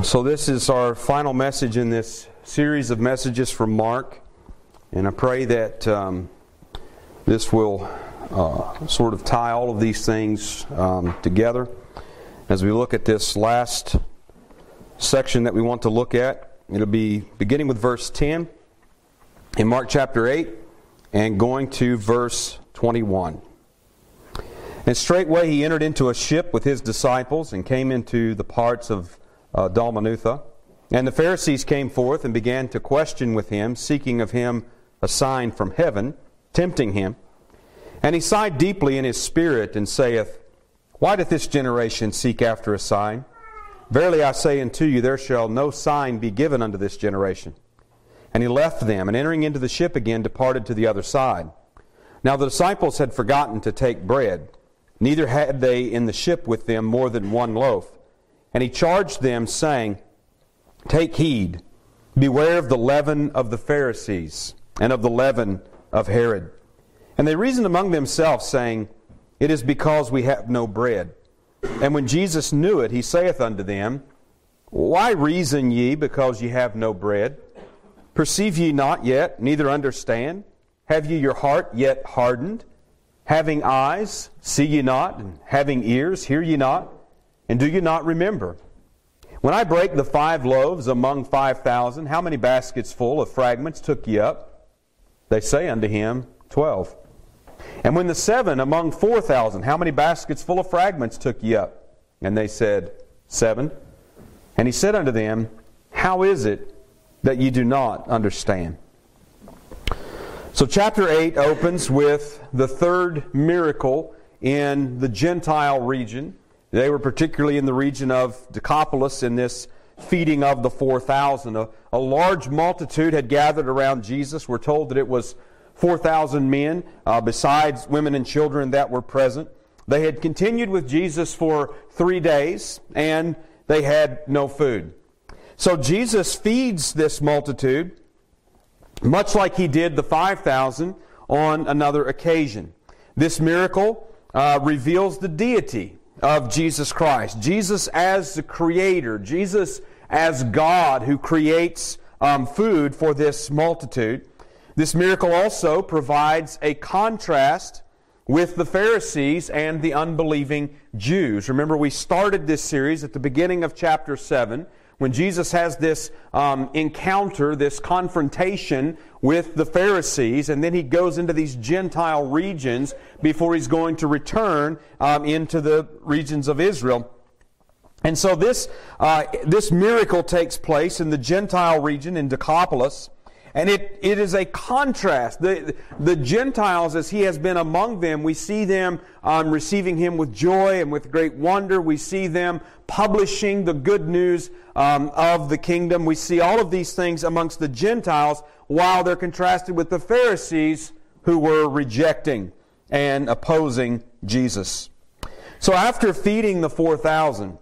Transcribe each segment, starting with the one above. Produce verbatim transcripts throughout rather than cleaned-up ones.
So this is our final message in this series of messages from Mark, and I pray that um, this will uh, sort of tie all of these things um, together as we look at this last section that we want to look at. It'll be beginning with verse ten in Mark chapter eight and going to verse twenty-one. And straightway he entered into a ship with his disciples and came into the parts of uh, Dalmanutha. And the Pharisees came forth and began to question with him, seeking of him a sign from heaven, tempting him. And he sighed deeply in his spirit and saith, Why doth this generation seek after a sign? Verily I say unto you, there shall no sign be given unto this generation. And he left them, and entering into the ship again, departed to the other side. Now the disciples had forgotten to take bread, neither had they in the ship with them more than one loaf. And he charged them, saying, Take heed, beware of the leaven of the Pharisees, and of the leaven of Herod. And they reasoned among themselves, saying, It is because we have no bread. And when Jesus knew it, he saith unto them, Why reason ye because ye have no bread? Perceive ye not yet, neither understand? Have ye your heart yet hardened? Having eyes, see ye not? And having ears, hear ye not? And do ye not remember? When I brake the five loaves among five thousand, how many baskets full of fragments took ye up? They say unto him, Twelve. And when the seven among four thousand, how many baskets full of fragments took ye up? And they said, Seven. And he said unto them, How is it that ye do not understand? So chapter eight opens with the third miracle in the Gentile region. They were particularly in the region of Decapolis in this feeding of the four thousand. A, a large multitude had gathered around Jesus. We're told that it was four thousand men, uh, besides women and children that were present. They had continued with Jesus for three days, and they had no food. So Jesus feeds this multitude, much like he did the five thousand on another occasion. This miracle uh, reveals the deity of Jesus Christ. Jesus as the Creator. Jesus as God who creates um, food for this multitude. This miracle also provides a contrast with the Pharisees and the unbelieving Jews. Remember, we started this series at the beginning of chapter seven, when Jesus has this um, encounter, this confrontation with the Pharisees, and then he goes into these Gentile regions before he's going to return um, into the regions of Israel. And so this uh, this miracle takes place in the Gentile region in Decapolis, and it, it is a contrast. The, the Gentiles, as he has been among them, we see them um, receiving him with joy and with great wonder. We see them publishing the good news um, of the kingdom. We see all of these things amongst the Gentiles, while they're contrasted with the Pharisees who were rejecting and opposing Jesus. So after feeding the four thousand,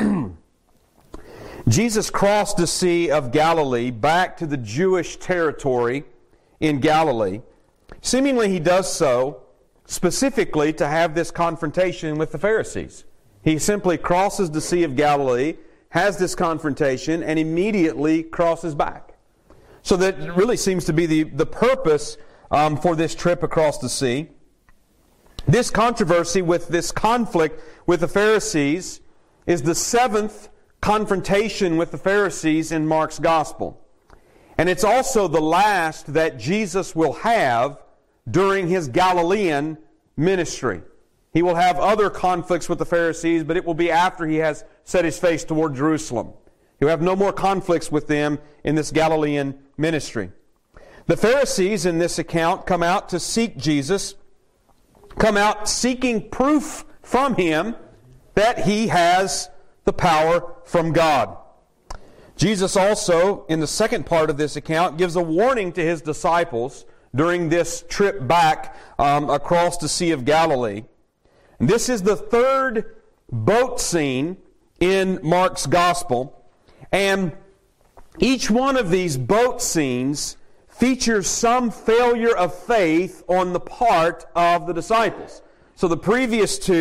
Jesus crossed the Sea of Galilee back to the Jewish territory in Galilee. Seemingly he does so specifically to have this confrontation with the Pharisees. He simply crosses the Sea of Galilee, has this confrontation, and immediately crosses back. So that really seems to be the, the purpose um, for this trip across the sea. This controversy with this conflict with the Pharisees is the seventh confrontation with the Pharisees in Mark's Gospel. And it's also the last that Jesus will have during his Galilean ministry. He will have other conflicts with the Pharisees, but it will be after he has set his face toward Jerusalem. He'll have no more conflicts with them in this Galilean ministry. The Pharisees in this account come out to seek Jesus, come out seeking proof from him that he has the power from God. Jesus also, in the second part of this account, gives a warning to his disciples during this trip back um, across the Sea of Galilee. And this is the third boat scene in Mark's Gospel, and each one of these boat scenes features some failure of faith on the part of the disciples. So the previous two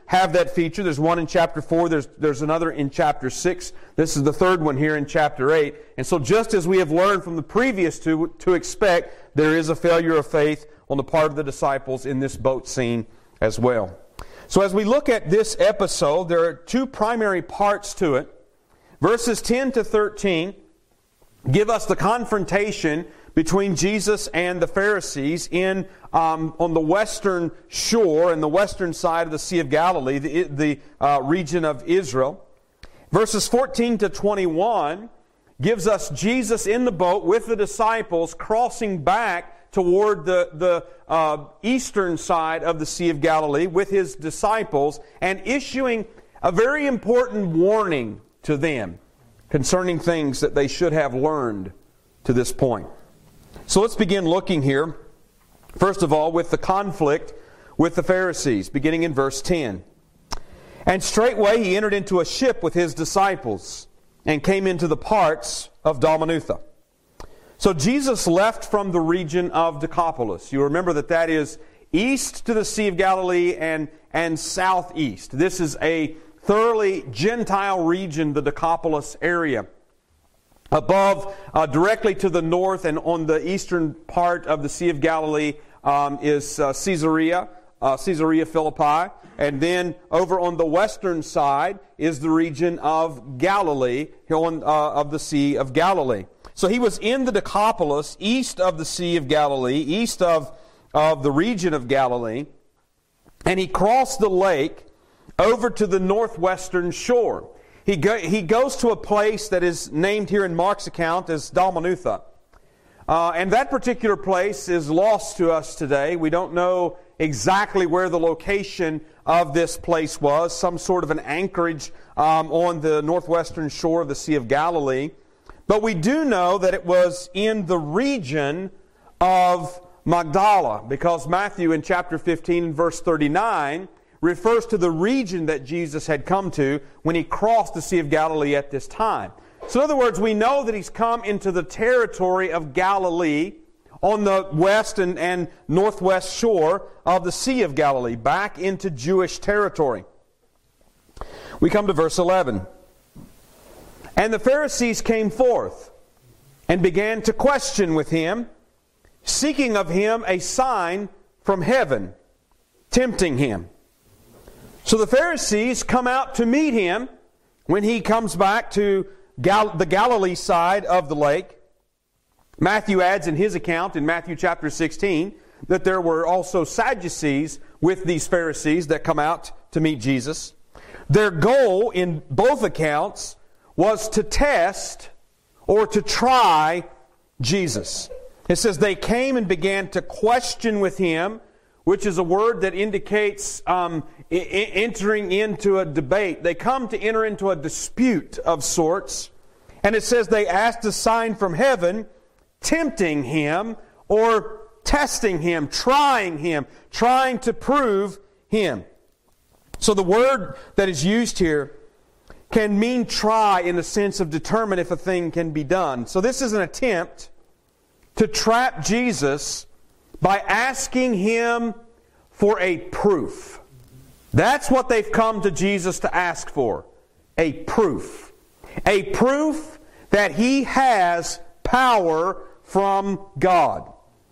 have that feature. There's one in chapter four. There's, there's another in chapter six. This is the third one here in chapter eight. And so just as we have learned from the previous two to expect, there is a failure of faith on the part of the disciples in this boat scene as well. So as we look at this episode, there are two primary parts to it. Verses ten to thirteen give us the confrontation between Jesus and the Pharisees in um, on the western shore and the western side of the Sea of Galilee, the, the uh, region of Israel. Verses fourteen to twenty-one gives us Jesus in the boat with the disciples crossing back toward the, the uh, eastern side of the Sea of Galilee with His disciples and issuing a very important warning to them concerning things that they should have learned to this point. So let's begin looking here, first of all, with the conflict with the Pharisees, beginning in verse ten. And straightway he entered into a ship with his disciples and came into the parts of Dalmanutha. So Jesus left from the region of Decapolis. You remember that that is east to the Sea of Galilee and, and southeast. This is a thoroughly Gentile region, the Decapolis area. Above, uh, directly to the north and on the eastern part of the Sea of Galilee um, is uh, Caesarea, uh, Caesarea Philippi. And then over on the western side is the region of Galilee, on, uh, of the Sea of Galilee. So he was in the Decapolis, east of the Sea of Galilee, east of, of the region of Galilee. And he crossed the lake over to the northwestern shore. He, go, he goes to a place that is named here in Mark's account as Dalmanutha. Uh, and that particular place is lost to us today. We don't know exactly where the location of this place was. Some sort of an anchorage um, on the northwestern shore of the Sea of Galilee. But we do know that it was in the region of Magdala, because Matthew in chapter fifteen, verse thirty-nine, refers to the region that Jesus had come to when He crossed the Sea of Galilee at this time. So in other words, we know that He's come into the territory of Galilee on the west and, and northwest shore of the Sea of Galilee, back into Jewish territory. We come to verse eleven. And the Pharisees came forth and began to question with Him, seeking of Him a sign from heaven, tempting Him. So the Pharisees come out to meet Him when He comes back to Gal- the Galilee side of the lake. Matthew adds in his account in Matthew chapter sixteen that there were also Sadducees with these Pharisees that come out to meet Jesus. Their goal in both accounts was to test or to try Jesus. It says they came and began to question with Him, which is a word that indicates um, I- entering into a debate. They come to enter into a dispute of sorts. And it says they asked a sign from heaven, tempting Him or testing Him, trying Him, trying to prove Him. So the word that is used here can mean try in the sense of determine if a thing can be done. So this is an attempt to trap Jesus by asking Him for a proof. That's what they've come to Jesus to ask for. A proof. A proof that He has power from God.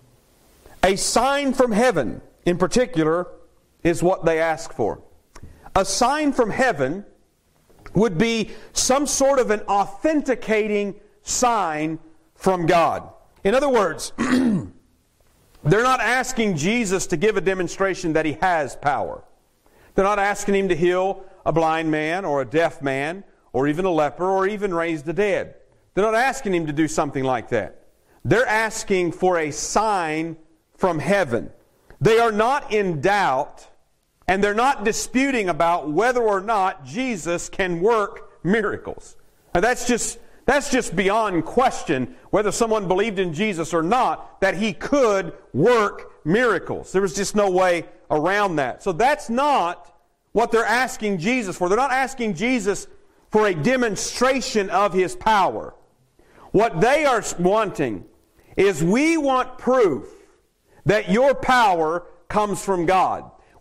A sign from heaven, in particular, is what they ask for. A sign from heaven would be some sort of an authenticating sign from God. In other words, they're not asking Jesus to give a demonstration that He has power. They're not asking Him to heal a blind man or a deaf man or even a leper or even raise the dead. They're not asking Him to do something like that. They're asking for a sign from heaven. They are not in doubt, and they're not disputing about whether or not Jesus can work miracles. Now that's just that's just beyond question whether someone believed in Jesus or not, that He could work miracles. There was just no way around that. So that's not what they're asking Jesus for. They're not asking Jesus for a demonstration of His power. What they are wanting is, we want proof that Your power comes from God.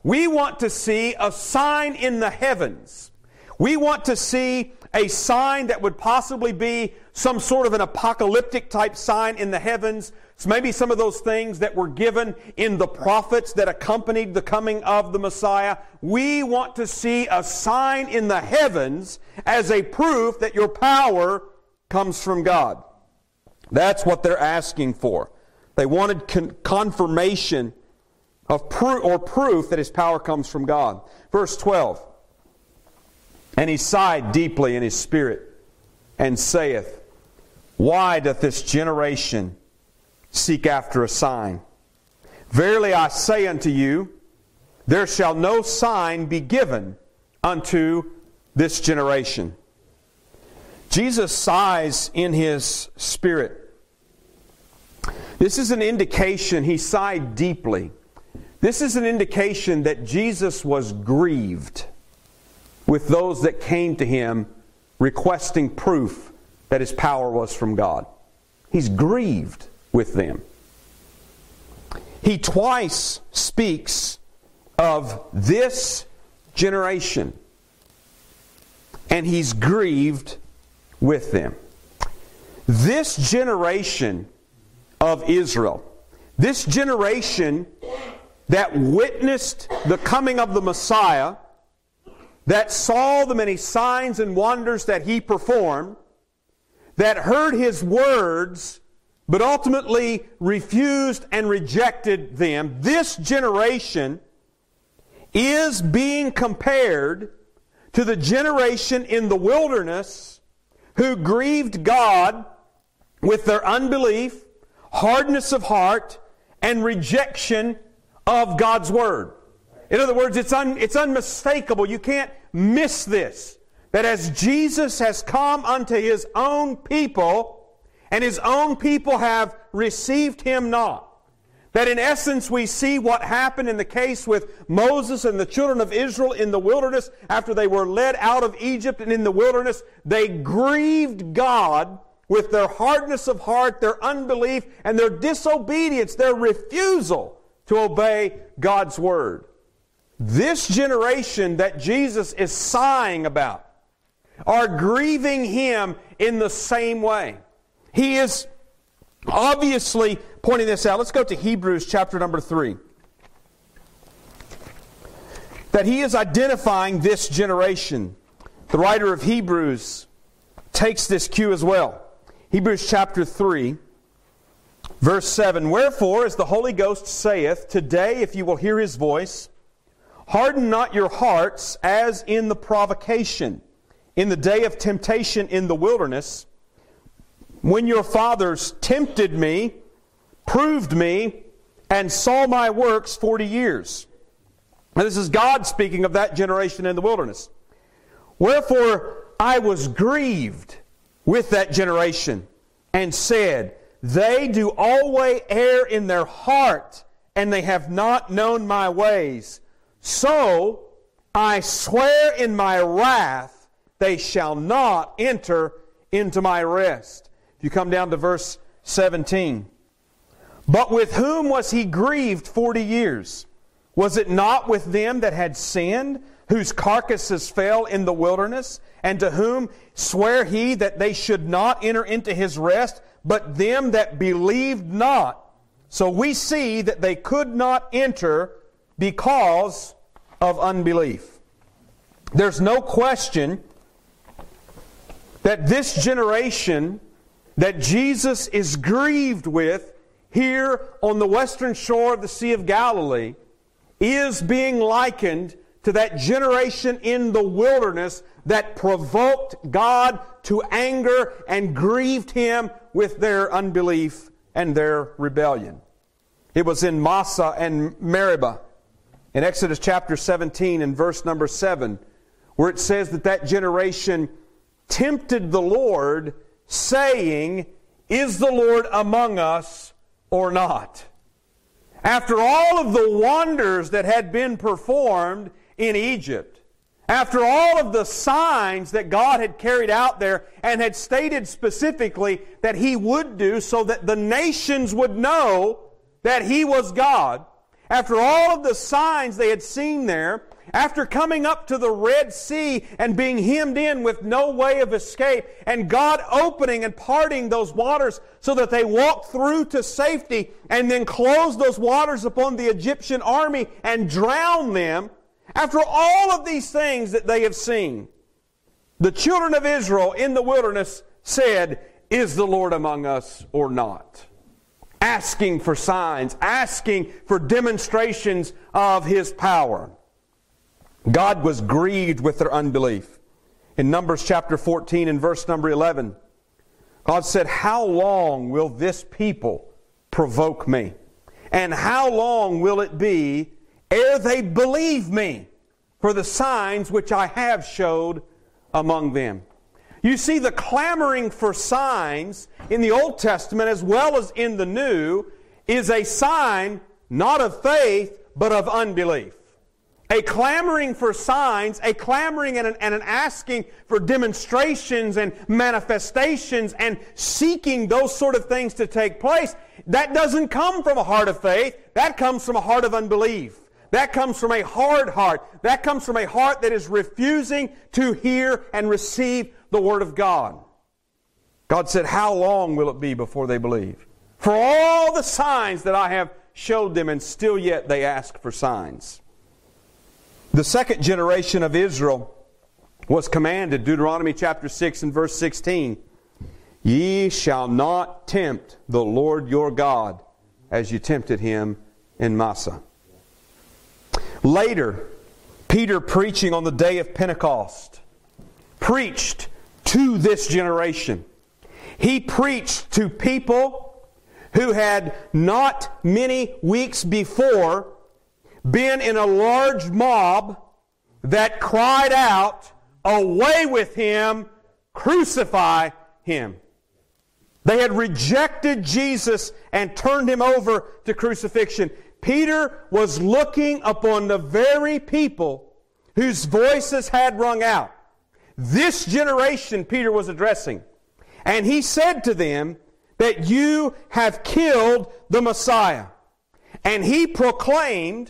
we want to see a sign in the heavens. We want to see a sign that would possibly be some sort of an apocalyptic type sign in the heavens. So maybe some of those things that were given in the prophets that accompanied the coming of the Messiah. We want to see a sign in the heavens as a proof that your power comes from God. That's what they're asking for. They wanted con- confirmation of proof or proof that His power comes from God. Verse twelve. And he sighed deeply in his spirit, and saith, Why doth this generation seek after a sign? Verily I say unto you, there shall no sign be given unto this generation. Jesus sighs in His spirit. This is an indication, He sighed deeply. This is an indication that Jesus was grieved with those that came to Him requesting proof that His power was from God. He's grieved with them. He twice speaks of this generation, and He's grieved with them. This generation of Israel, this generation that witnessed the coming of the Messiah, that saw the many signs and wonders that He performed, that heard His words, but ultimately refused and rejected them. This generation is being compared to the generation in the wilderness who grieved God with their unbelief, hardness of heart, and rejection of God's Word. In other words, it's un, it's unmistakable. You can't miss this. That as Jesus has come unto His own people, and His own people have received Him not. That in essence we see what happened in the case with Moses and the children of Israel in the wilderness after they were led out of Egypt, and in the wilderness they grieved God with their hardness of heart, their unbelief, and their disobedience, their refusal to obey God's Word. This generation that Jesus is sighing about are grieving Him in the same way. He is obviously pointing this out. Let's go to Hebrews chapter number three. That He is identifying this generation. The writer of Hebrews takes this cue as well. Hebrews chapter three, verse seven. Wherefore, as the Holy Ghost saith, Today, if you will hear His voice, harden not your hearts as in the provocation, in the day of temptation in the wilderness, when your fathers tempted me, proved me, and saw my works forty years. Now this is God speaking of that generation in the wilderness. Wherefore I was grieved with that generation, and said, They do always err in their heart, and they have not known my ways. So I swear in my wrath, they shall not enter into my rest. If you come down to verse seventeen. But with whom was He grieved forty years? Was it not with them that had sinned, whose carcasses fell in the wilderness? And to whom sware He that they should not enter into His rest, but them that believed not? So we see that they could not enter because of unbelief. There's no question that this generation that Jesus is grieved with here on the western shore of the Sea of Galilee is being likened to that generation in the wilderness that provoked God to anger and grieved Him with their unbelief and their rebellion. It was in Massah and Meribah in Exodus chapter seventeen and verse number seven, where it says that that generation tempted the Lord, saying, Is the Lord among us or not? After all of the wonders that had been performed in Egypt, after all of the signs that God had carried out there and had stated specifically that He would do so that the nations would know that He was God, after all of the signs they had seen there, after coming up to the Red Sea and being hemmed in with no way of escape, and God opening and parting those waters so that they walked through to safety, and then closed those waters upon the Egyptian army and drowned them, after all of these things that they have seen, the children of Israel in the wilderness said, "Is the Lord among us or not?" Asking for signs, asking for demonstrations of His power. God was grieved with their unbelief. In Numbers chapter fourteen and verse number eleven, God said, "How long will this people provoke me? And how long will it be ere they believe me for the signs which I have showed among them?" You see, the clamoring for signs in the Old Testament as well as in the New is a sign not of faith but of unbelief. A clamoring for signs, a clamoring and an, and an asking for demonstrations and manifestations and seeking those sort of things to take place, that doesn't come from a heart of faith. That comes from a heart of unbelief. That comes from a hard heart. That comes from a heart that is refusing to hear and receive the Word of God. God said, "How long will it be before they believe? For all the signs that I have showed them, and still yet they ask for signs." The second generation of Israel was commanded, Deuteronomy chapter six and verse sixteen, "Ye shall not tempt the Lord your God as you tempted Him in Massah." Later, Peter, preaching on the day of Pentecost, preached to this generation. He preached to people who had not many weeks before been in a large mob that cried out, "Away with Him, crucify Him." They had rejected Jesus and turned Him over to crucifixion. Peter was looking upon the very people whose voices had rung out. This generation Peter was addressing. And he said to them that you have killed the Messiah. And he proclaimed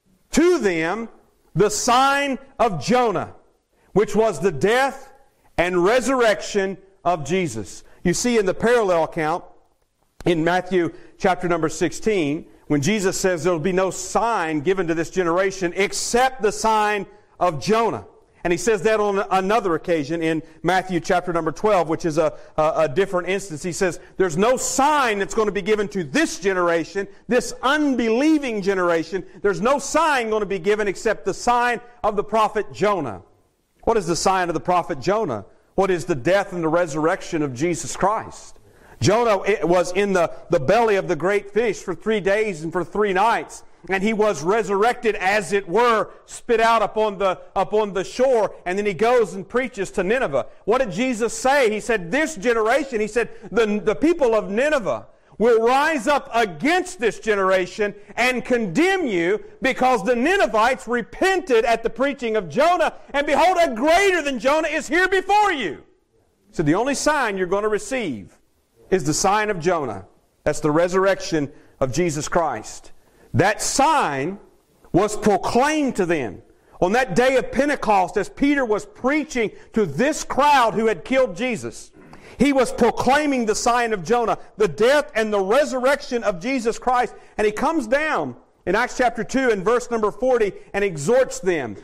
to them the sign of Jonah, which was the death and resurrection of Jesus. You see in the parallel account in Matthew chapter number sixteen, when Jesus says there will be no sign given to this generation except the sign of Jonah. And He says that on another occasion in Matthew chapter number twelve, which is a, a, a different instance. He says there's no sign that's going to be given to this generation, this unbelieving generation. There's no sign going to be given except the sign of the prophet Jonah. What is the sign of the prophet Jonah? What is the death and the resurrection of Jesus Christ? Jonah was in the, the belly of the great fish for three days and for three nights. And he was resurrected, as it were, spit out upon the, upon the shore. And then he goes and preaches to Nineveh. What did Jesus say? He said, this generation, He said, the, the people of Nineveh will rise up against this generation and condemn you because the Ninevites repented at the preaching of Jonah. And behold, a greater than Jonah is here before you. So the only sign you're going to receive is the sign of Jonah. That's the resurrection of Jesus Christ. That sign was proclaimed to them on that day of Pentecost as Peter was preaching to this crowd who had killed Jesus. He was proclaiming the sign of Jonah, the death and the resurrection of Jesus Christ. And he comes down in Acts chapter two and verse number forty and exhorts them,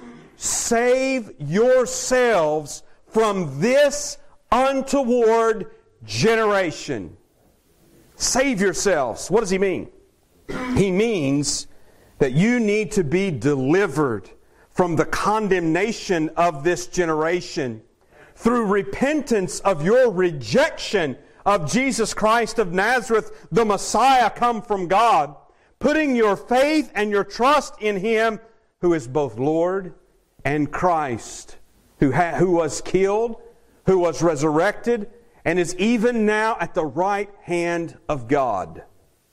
"Save yourselves from this untoward generation." Save yourselves. What does he mean? He means that you need to be delivered from the condemnation of this generation through repentance of your rejection of Jesus Christ of Nazareth, the Messiah come from God, putting your faith and your trust in Him who is both Lord and Christ, who, ha- who was killed, who was resurrected, and is even now at the right hand of God.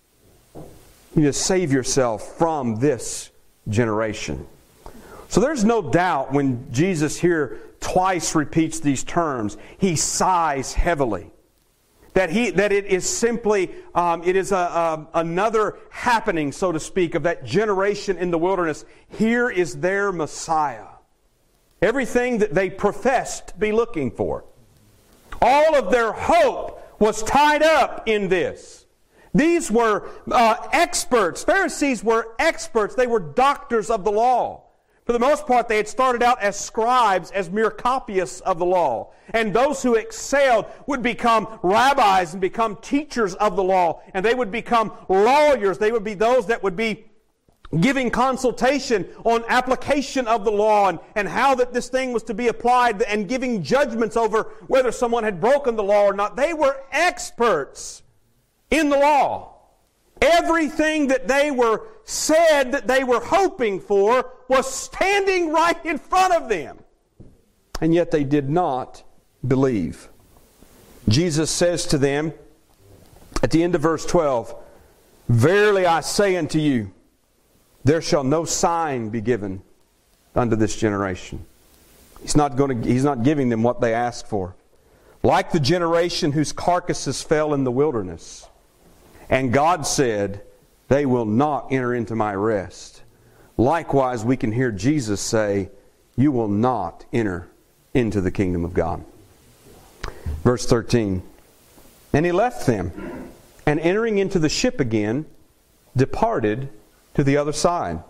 You just save yourself from this generation. So there's no doubt when Jesus here twice repeats these terms, He sighs heavily. that he that it is simply um, it is a, a another happening, so to speak, of that generation in the wilderness. Here is their Messiah. Everything that they professed to be looking for. All of their hope was tied up in this. These were uh, experts. Pharisees were experts. They were doctors of the law. For the most part, they had started out as scribes, as mere copyists of the law. And those who excelled would become rabbis and become teachers of the law. And they would become lawyers. They would be those that would be giving consultation on application of the law and, and how that this thing was to be applied and giving judgments over whether someone had broken the law or not. They were experts in the law. Everything that they were said that they were hoping for was standing right in front of them. And yet they did not believe. Jesus says to them at the end of verse twelve, "Verily I say unto you, there shall no sign be given unto this generation." He's not going to, He's not giving them what they asked for. "Like the generation whose carcasses fell in the wilderness. And God said, they will not enter into my rest. Likewise, we can hear Jesus say, you will not enter into the kingdom of God." Verse thirteen, "And he left them, and entering into the ship again, departed to the other side."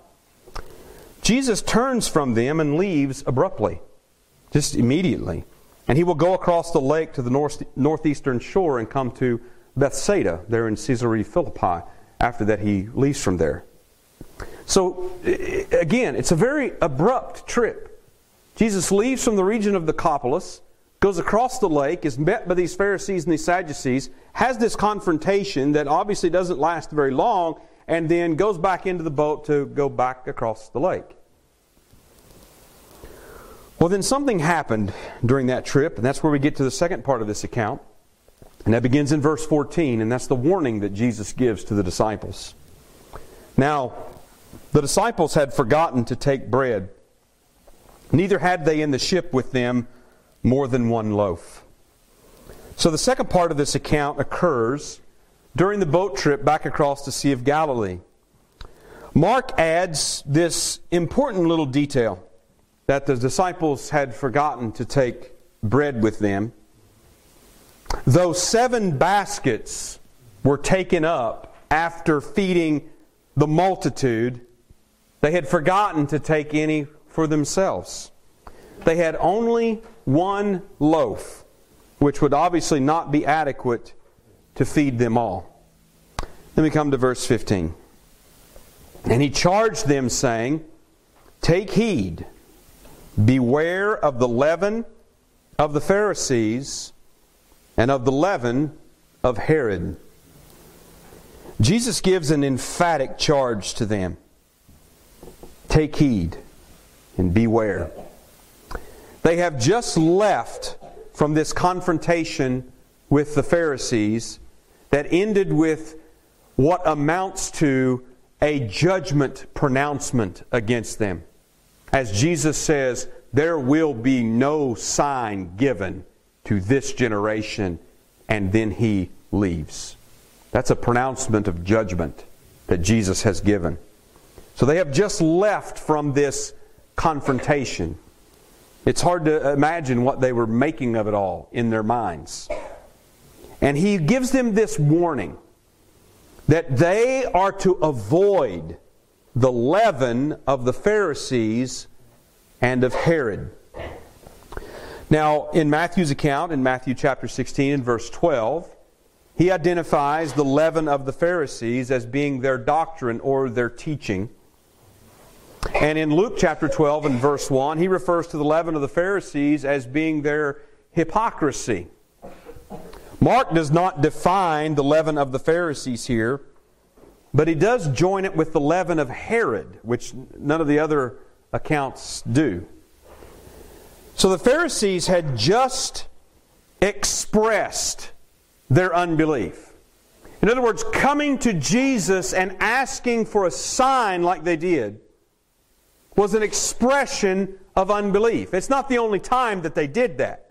Jesus turns from them and leaves abruptly, just immediately. And he will go across the lake to the north, northeastern shore and come to Bethsaida, there in Caesarea Philippi. After that, he leaves from there. So, again, it's a very abrupt trip. Jesus leaves from the region of the Decapolis, goes across the lake, is met by these Pharisees and these Sadducees, has this confrontation that obviously doesn't last very long, and then goes back into the boat to go back across the lake. Well, then something happened during that trip, and that's where we get to the second part of this account. And that begins in verse fourteen, and that's the warning that Jesus gives to the disciples. Now, the disciples had forgotten to take bread. Neither had they in the ship with them more than one loaf. So the second part of this account occurs during the boat trip back across the Sea of Galilee. Mark adds this important little detail that the disciples had forgotten to take bread with them. Though seven baskets were taken up after feeding the multitude, they had forgotten to take any for themselves. They had only one loaf, which would obviously not be adequate to feed them all. Then we come to verse fifteen. "And he charged them, saying, Take heed, beware of the leaven of the Pharisees, and of the leaven of Herod." Jesus gives an emphatic charge to them. Take heed and beware. They have just left from this confrontation with the Pharisees that ended with what amounts to a judgment pronouncement against them. As Jesus says, there will be no sign given to this generation, and then he leaves. That's a pronouncement of judgment that Jesus has given. So they have just left from this confrontation. It's hard to imagine what they were making of it all in their minds. And he gives them this warning that they are to avoid the leaven of the Pharisees and of Herod. Now, in Matthew's account, in Matthew chapter sixteen and verse twelve, he identifies the leaven of the Pharisees as being their doctrine or their teaching. And in Luke chapter twelve and verse one, he refers to the leaven of the Pharisees as being their hypocrisy. Mark does not define the leaven of the Pharisees here, but he does join it with the leaven of Herod, which none of the other accounts do. So the Pharisees had just expressed their unbelief. In other words, coming to Jesus and asking for a sign like they did was an expression of unbelief. It's not the only time that they did that.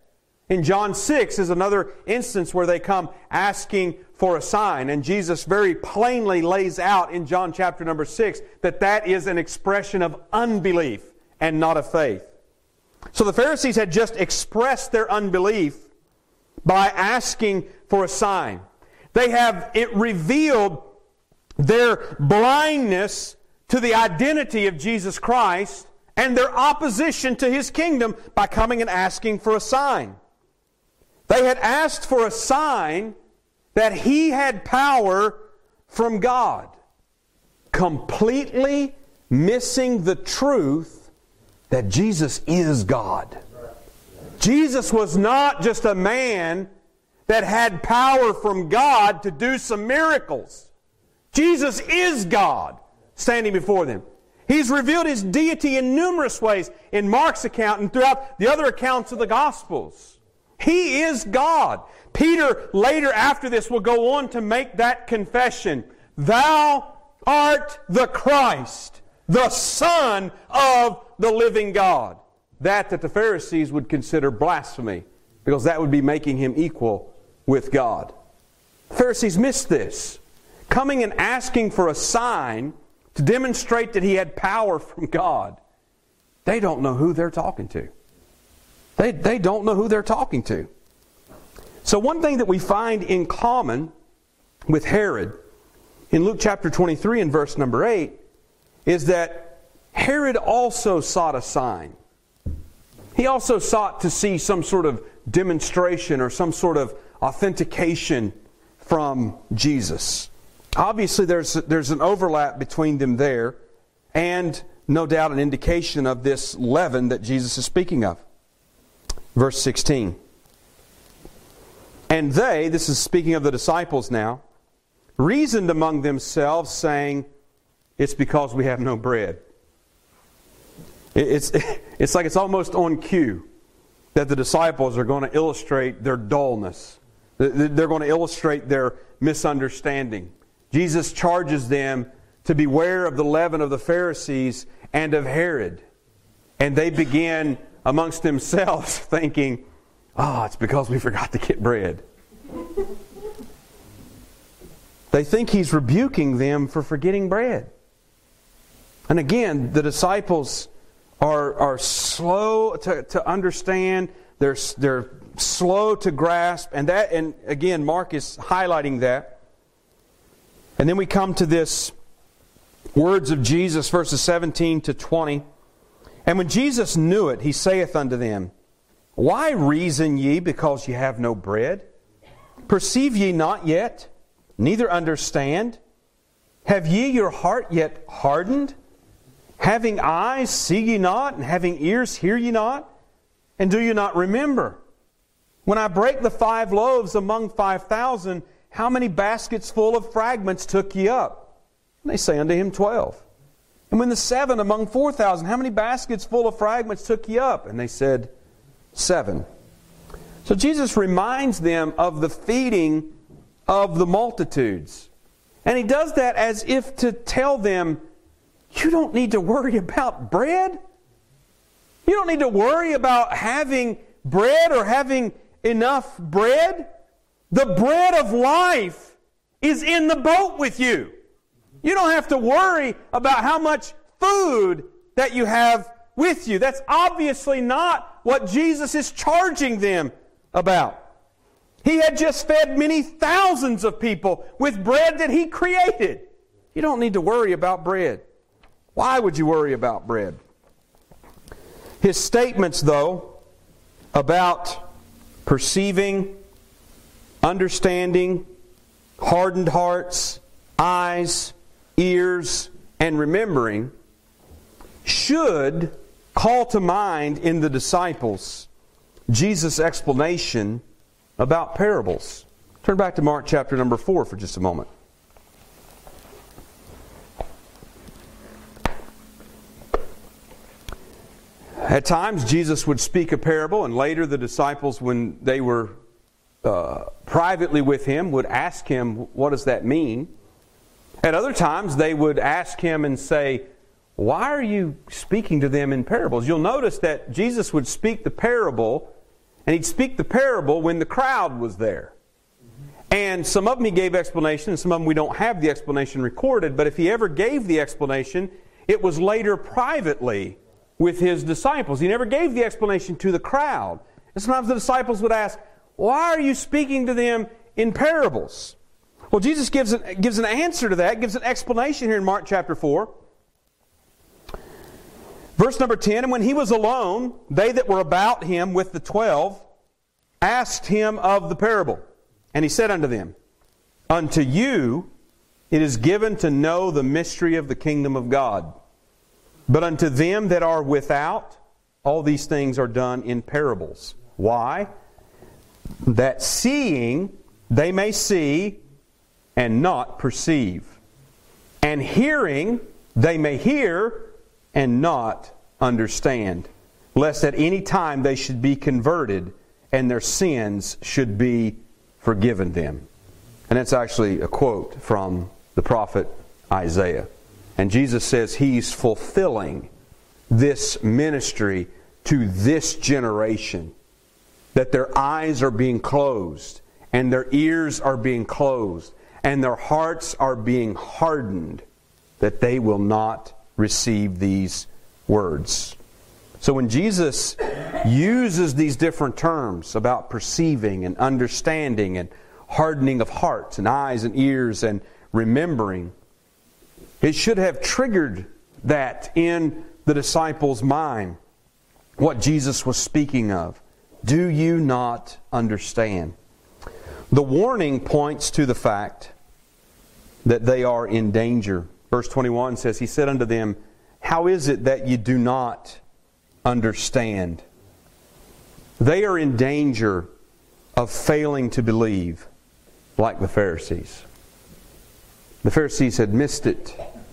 In John six is another instance where they come asking for a sign. And Jesus very plainly lays out in John chapter number six that that is an expression of unbelief and not of faith. So the Pharisees had just expressed their unbelief by asking for a sign. They have it revealed their blindness to the identity of Jesus Christ and their opposition to His kingdom by coming and asking for a sign. They had asked for a sign that He had power from God, completely missing the truth that Jesus is God. Jesus was not just a man that had power from God to do some miracles. Jesus is God standing before them. He's revealed His deity in numerous ways in Mark's account and throughout the other accounts of the Gospels. He is God. Peter later after this will go on to make that confession. Thou art the Christ, the Son of the living God. That that the Pharisees would consider blasphemy, because that would be making Him equal with God. The Pharisees missed this. Coming and asking for a sign to demonstrate that He had power from God. They don't know who they're talking to. They, they don't know who they're talking to. So one thing that we find in common with Herod in Luke chapter twenty-three and verse number eight is that Herod also sought a sign. He also sought to see some sort of demonstration or some sort of authentication from Jesus. Obviously there's, there's an overlap between them there, and no doubt an indication of this leaven that Jesus is speaking of. Verse sixteen. And they, this is speaking of the disciples now, reasoned among themselves, saying, it's because we have no bread. It's, it's like it's almost on cue that the disciples are going to illustrate their dullness. They're going to illustrate their misunderstanding. Jesus charges them to beware of the leaven of the Pharisees and of Herod. And they begin amongst themselves thinking, oh, it's because we forgot to get bread. They think He's rebuking them for forgetting bread. And again, the disciples are, are slow to, to understand. They're, they're slow to grasp. And that, and again, Mark is highlighting that. And then we come to this words of Jesus, verses seventeen to twenty. And when Jesus knew it, He saith unto them, why reason ye because ye have no bread? Perceive ye not yet, neither understand? Have ye your heart yet hardened? Having eyes, see ye not, and having ears, hear ye not? And do ye not remember? When I brake the five loaves among five thousand, how many baskets full of fragments took ye up? And they say unto Him, twelve. And when the seven among four thousand, how many baskets full of fragments took ye up? And they said, seven. So Jesus reminds them of the feeding of the multitudes. And He does that as if to tell them, you don't need to worry about bread. You don't need to worry about having bread or having enough bread. The bread of life is in the boat with you. You don't have to worry about how much food that you have with you. That's obviously not what Jesus is charging them about. He had just fed many thousands of people with bread that He created. You don't need to worry about bread. Why would you worry about bread? His statements, though, about perceiving, understanding, hardened hearts, eyes, ears, and remembering should call to mind in the disciples Jesus' explanation about parables. Turn back to Mark chapter number four for just a moment. At times Jesus would speak a parable, and later the disciples, when they were uh, privately with Him, would ask Him, what does that mean? At other times they would ask Him and say, why are you speaking to them in parables? You'll notice that Jesus would speak the parable, and He'd speak the parable when the crowd was there. And some of them He gave explanation, and some of them we don't have the explanation recorded, but if He ever gave the explanation, it was later privately with His disciples. He never gave the explanation to the crowd. And sometimes the disciples would ask, why are you speaking to them in parables? Well, Jesus gives an, gives an answer to that, gives an explanation here in Mark chapter four. Verse number ten, and when He was alone, they that were about Him with the twelve asked Him of the parable. And He said unto them, unto you it is given to know the mystery of the kingdom of God. But unto them that are without, all these things are done in parables. Why? That seeing they may see and not perceive. And hearing they may hear and not understand. Lest at any time they should be converted and their sins should be forgiven them. And that's actually a quote from the prophet Isaiah. And Jesus says He's fulfilling this ministry to this generation. That their eyes are being closed, and their ears are being closed, and their hearts are being hardened, that they will not receive these words. So when Jesus uses these different terms about perceiving and understanding and hardening of hearts and eyes and ears and remembering, it should have triggered that in the disciples' mind, what Jesus was speaking of. Do you not understand? The warning points to the fact that they are in danger. Verse twenty-one says, He said unto them, how is it that you do not understand? They are in danger of failing to believe like the Pharisees. The Pharisees had missed it.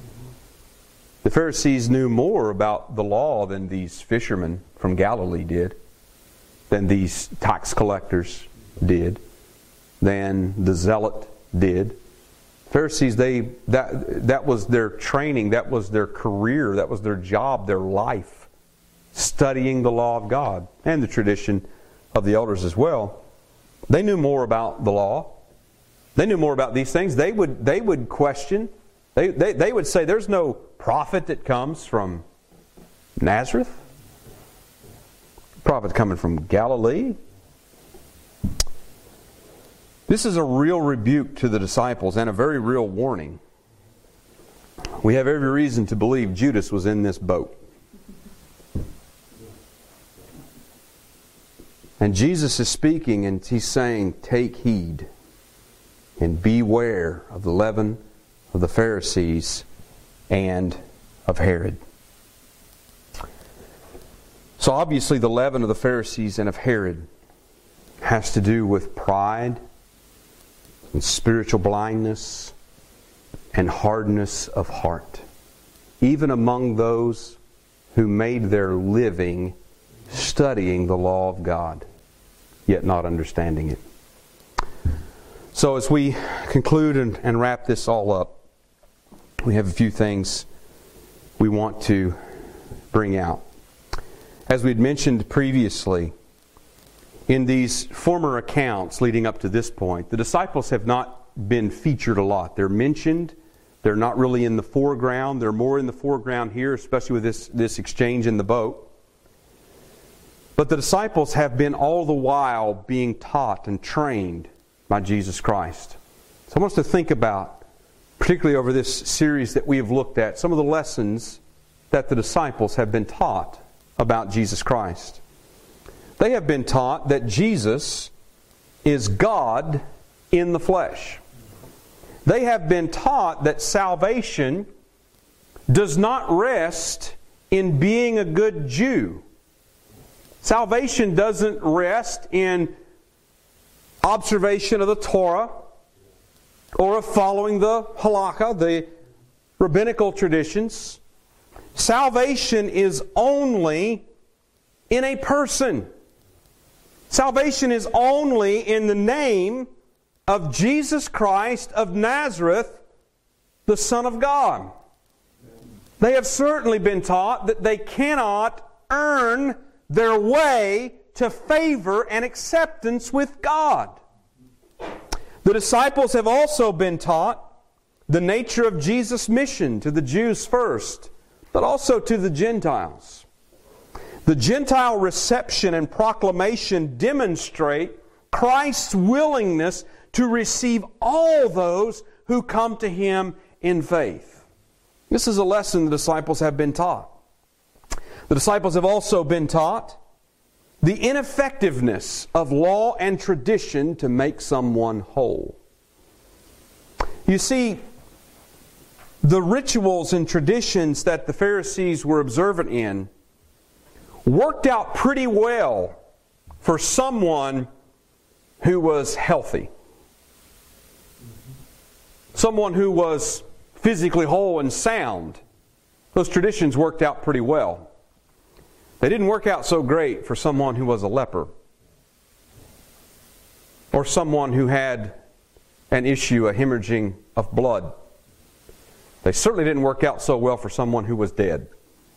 The Pharisees knew more about the law than these fishermen from Galilee did, than these tax collectors did, than the zealot did. Pharisees, they that that was their training, that was their career, that was their job, their life, studying the law of God and the tradition of the elders as well. They knew more about the law. They knew more about these things. They would they would question. They they, they would say, there's no prophet that comes from Nazareth. Prophet coming from Galilee. This is a real rebuke to the disciples and a very real warning. We have every reason to believe Judas was in this boat. And Jesus is speaking and He's saying, take heed and beware of the leaven of the Pharisees and of Herod. So obviously the leaven of the Pharisees and of Herod has to do with pride and spiritual blindness and hardness of heart. Even among those who made their living studying the law of God, yet not understanding it. So as we conclude and, and wrap this all up, we have a few things we want to bring out. As we had mentioned previously, in these former accounts leading up to this point, the disciples have not been featured a lot. They're mentioned. They're not really in the foreground. They're more in the foreground here, especially with this, this exchange in the boat. But the disciples have been all the while being taught and trained by Jesus Christ. So I want us to think about, particularly over this series that we have looked at, some of the lessons that the disciples have been taught about Jesus Christ. They have been taught that Jesus is God in the flesh. They have been taught that salvation does not rest in being a good Jew. Salvation doesn't rest in observation of the Torah or of following the halakha, the rabbinical traditions. Salvation is only in a person. Salvation is only in the name of Jesus Christ of Nazareth, the Son of God. They have certainly been taught that they cannot earn their way to favor and acceptance with God. The disciples have also been taught the nature of Jesus' mission to the Jews first, but also to the Gentiles. The Gentile reception and proclamation demonstrate Christ's willingness to receive all those who come to Him in faith. This is a lesson the disciples have been taught. The disciples have also been taught the ineffectiveness of law and tradition to make someone whole. You see, the rituals and traditions that the Pharisees were observant in worked out pretty well for someone who was healthy. Someone who was physically whole and sound. Those traditions worked out pretty well. They didn't work out so great for someone who was a leper, or someone who had an issue, a hemorrhaging of blood. They certainly didn't work out so well for someone who was dead.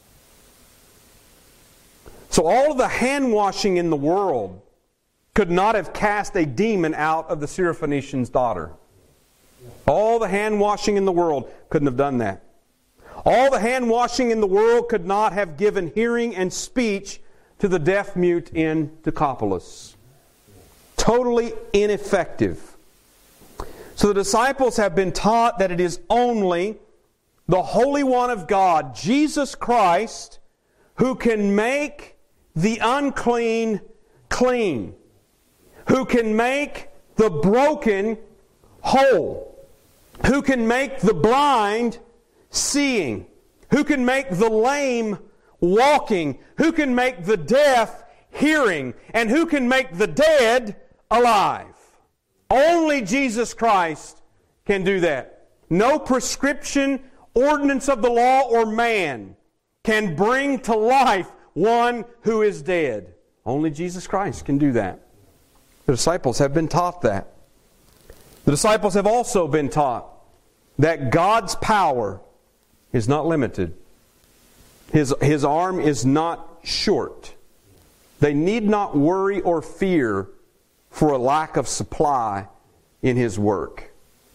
So all of the hand washing in the world could not have cast a demon out of the Syrophoenician's daughter. All the hand washing in the world couldn't have done that. All the hand washing in the world could not have given hearing and speech to the deaf mute in Decapolis. Totally ineffective. So the disciples have been taught that it is only the Holy One of God, Jesus Christ, who can make the unclean clean, who can make the broken whole, who can make the blind seeing, who can make the lame walking, who can make the deaf hearing, and who can make the dead alive. Only Jesus Christ can do that. No prescription, ordinance of the law, or man can bring to life one who is dead. Only Jesus Christ can do that. The disciples have been taught that. The disciples have also been taught that God's power is not limited. His, his arm is not short. They need not worry or fear for a lack of supply in His work.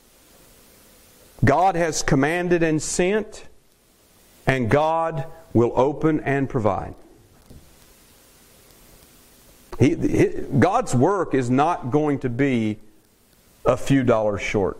God has commanded and sent, and God will open and provide. He, he, God's work is not going to be a few dollars short.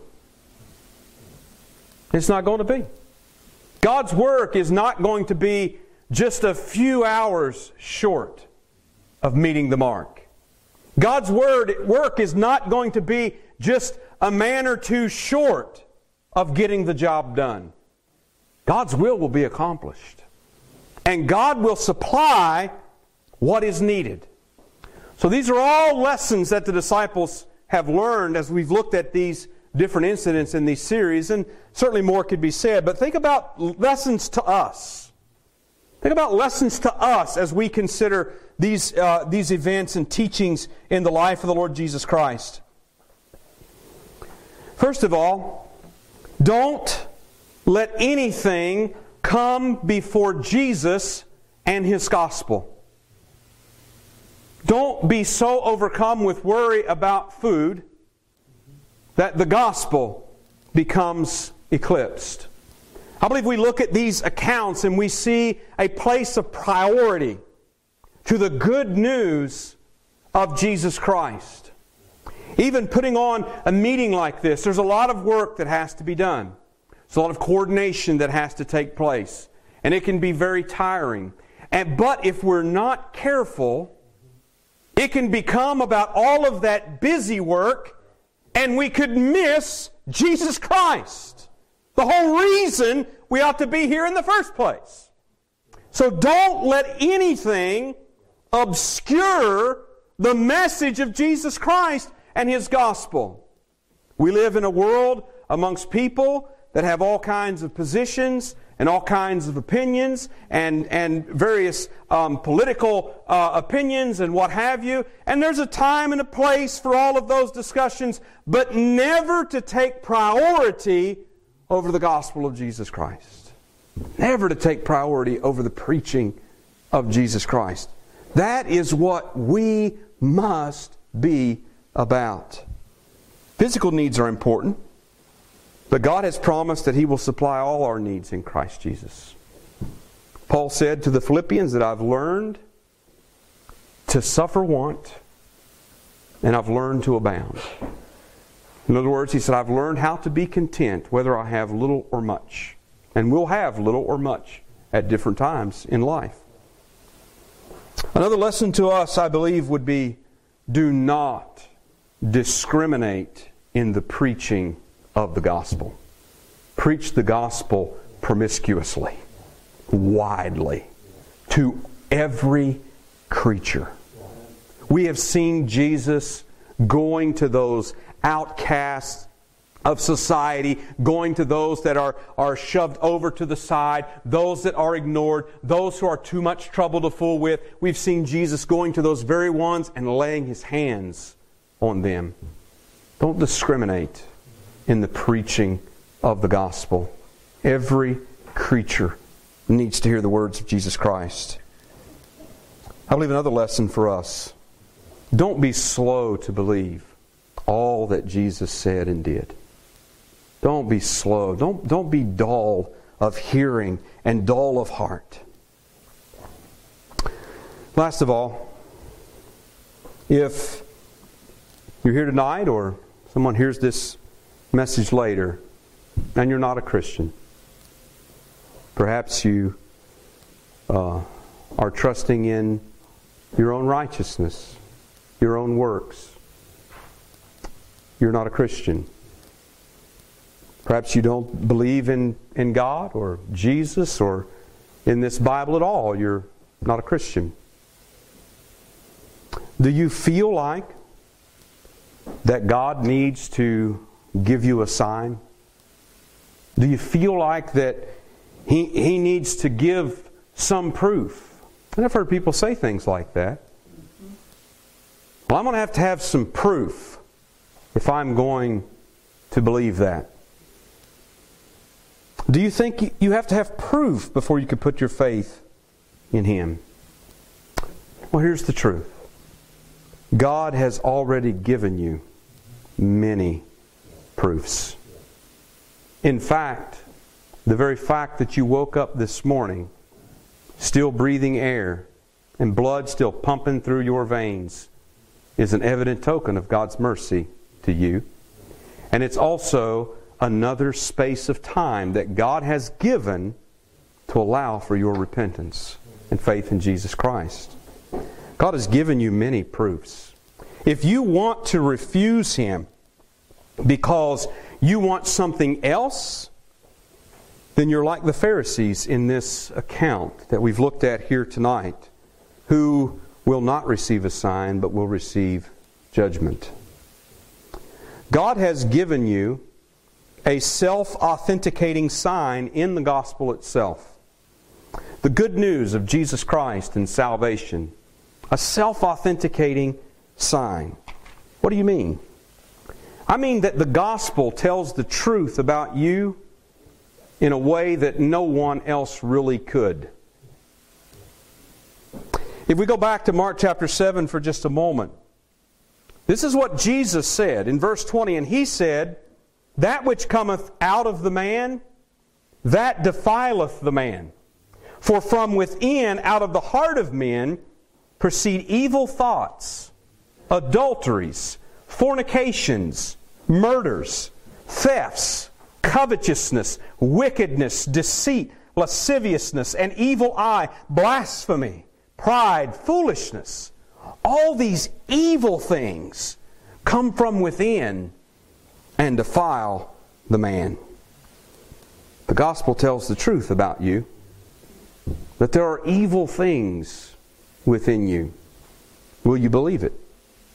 It's not going to be. God's work is not going to be just a few hours short of meeting the mark. God's word work is not going to be just a man or two short of getting the job done. God's will will be accomplished. And God will supply what is needed. So these are all lessons that the disciples have learned as we've looked at these different incidents in these series, and certainly more could be said. But think about lessons to us. Think about lessons to us as we consider these, uh, these events and teachings in the life of the Lord Jesus Christ. First of all, don't let anything come before Jesus and His gospel. Don't be so overcome with worry about food that the gospel becomes eclipsed. I believe we look at these accounts and we see a place of priority to the good news of Jesus Christ. Even putting on a meeting like this, there's a lot of work that has to be done. There's a lot of coordination that has to take place. And it can be very tiring. And, but if we're not careful, it can become about all of that busy work, and we could miss Jesus Christ, the whole reason we ought to be here in the first place. So don't let anything obscure the message of Jesus Christ and His gospel. We live in a world amongst people that have all kinds of positions and all kinds of opinions and, and various um, political uh, opinions and what have you. And there's a time and a place for all of those discussions, but never to take priority over the gospel of Jesus Christ. Never to take priority over the preaching of Jesus Christ. That is what we must be about. Physical needs are important, but God has promised that He will supply all our needs in Christ Jesus. Paul said to the Philippians that I've learned to suffer want, and I've learned to abound. In other words, he said, I've learned how to be content, whether I have little or much. And we'll have little or much at different times in life. Another lesson to us, I believe, would be, do not discriminate in the preaching of the gospel. Preach the gospel promiscuously, widely, to every creature. We have seen Jesus going to those outcasts of society, going to those that are, are shoved over to the side, those that are ignored, those who are too much trouble to fool with. We've seen Jesus going to those very ones and laying His hands on them. Don't discriminate in the preaching of the gospel. Every creature needs to hear the words of Jesus Christ. I believe another lesson for us. Don't be slow to believe all that Jesus said and did. Don't be slow. Don't, don't be dull of hearing and dull of heart. Last of all, if you're here tonight or someone hears this message later and you're not a Christian, perhaps you uh, are trusting in your own righteousness, your own works. You're not a Christian. Perhaps you don't believe in, in God or Jesus or in this Bible at all. You're not a Christian. Do you feel like that God needs to give you a sign? Do you feel like that He, he needs to give some proof? And I've heard people say things like that. Well, I'm going to have to have some proof if I'm going to believe that. Do you think you have to have proof before you can put your faith in Him? Well, here's the truth. God has already given you many proofs. In fact, the very fact that you woke up this morning, still breathing air, and blood still pumping through your veins, is an evident token of God's mercy to you. And it's also another space of time that God has given to allow for your repentance and faith in Jesus Christ. God has given you many proofs. If you want to refuse Him because you want something else, then you're like the Pharisees in this account that we've looked at here tonight, who will not receive a sign but will receive judgment. God has given you a self-authenticating sign in the gospel itself. The good news of Jesus Christ and salvation. A self-authenticating sign. What do you mean? I mean that the gospel tells the truth about you in a way that no one else really could. If we go back to Mark chapter seven for just a moment, this is what Jesus said in verse twenty. And He said, that which cometh out of the man, that defileth the man. For from within, out of the heart of men, proceed evil thoughts, adulteries, fornications, murders, thefts, covetousness, wickedness, deceit, lasciviousness, an evil eye, blasphemy, pride, foolishness. All these evil things come from within and defile the man. The gospel tells the truth about you, that there are evil things within you. Will you believe it?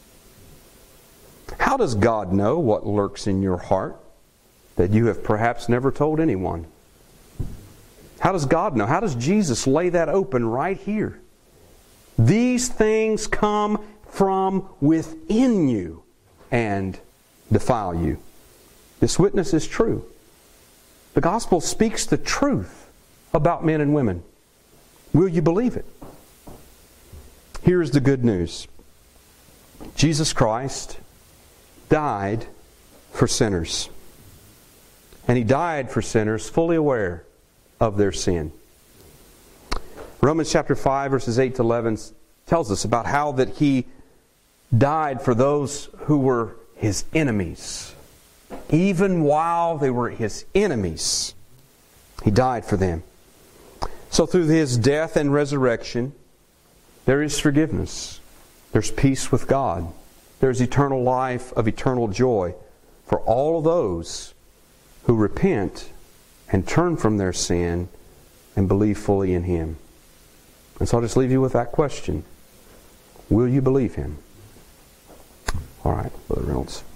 How does God know what lurks in your heart that you have perhaps never told anyone? How does God know? How does Jesus lay that open right here? These things come from within you and defile you. This witness is true. The gospel speaks the truth about men and women. Will you believe it? Here's the good news. Jesus Christ died for sinners. And He died for sinners fully aware of their sin. Romans chapter five, verses eight to eleven tells us about how that He died for those who were His enemies. Even while they were His enemies, He died for them. So through His death and resurrection, there is forgiveness. There's peace with God. There's eternal life of eternal joy for all of those who repent and turn from their sin and believe fully in Him. And so I'll just leave you with that question. Will you believe Him? All right, Brother Reynolds.